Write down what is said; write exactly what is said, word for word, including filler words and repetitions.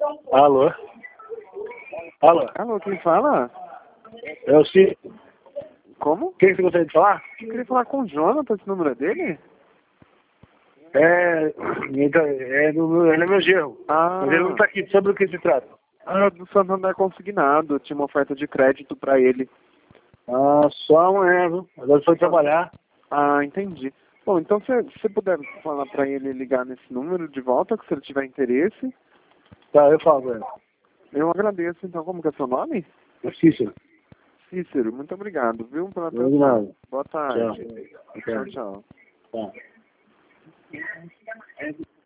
Alô? Alô? Alô, quem fala? É o Ciro. Como? O que você gostaria de falar? Eu queria falar com o Jonathan, esse número é dele? É, então, é do, ele é meu genro. Ah, Mas ele não está aqui. Sobre o que se trata? ah, do Santander Consignado. Tinha uma oferta de crédito pra ele. Ah, só amanhã, viu? Agora foi trabalhar. Ah, entendi. Bom, então se você puder falar pra ele ligar nesse número de volta, que se ele tiver interesse, Tá, eu falo com ele. eu agradeço. Então, como que é seu nome? É Cícero. Cícero, muito obrigado, viu, pela Não é de atenção. nada. Boa tarde. Tchau. Tchau, tchau. Tá.